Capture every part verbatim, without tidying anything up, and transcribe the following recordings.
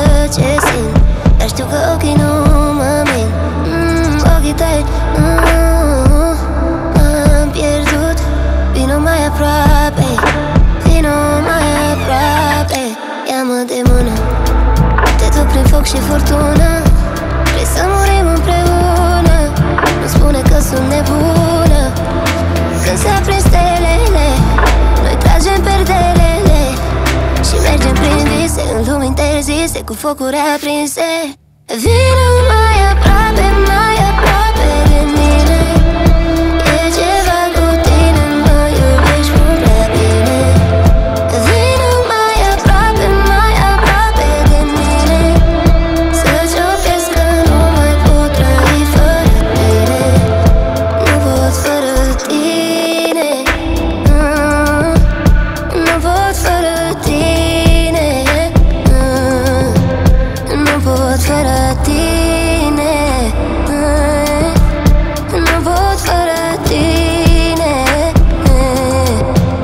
ce simt, dar știu că ochii nu mă mint. mm, Ochii tăi, mm, m-am pierdut. Vino mai aproape, vino mai aproape. Ia-mă de mână, te duc prin foc și furtună. Vrei să murim împreună, nu spune că sunt nebună. Când se aprind stelele, noi tragem perdelele și mergem prin vise, în lumi interzise, cu focuri aprinse. Vino mai aproape, mai aproape de mine. E ceva cu tine, mă iubești mult prea bine. Vino mai aproape, mai aproape de mine. Să-ți opresc că nu mai pot trăi fără tine. Nu pot fără tine, mm, nu pot fără tine, mm, nu pot fără tine, mm, nu pot fără tine, mm.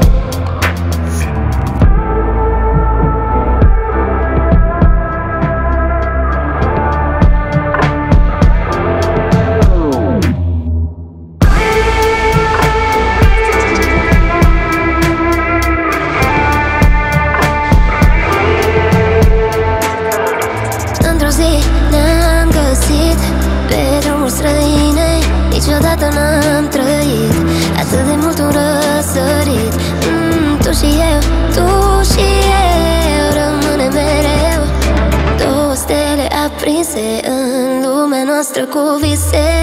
Într-o zi ne-am găsit pe drumuri străine. Niciodată n-am trăit atât de mult un răsărit. mm, Tu și eu, tu și eu rămânem mereu două stele aprinse în lumea noastră cu vise.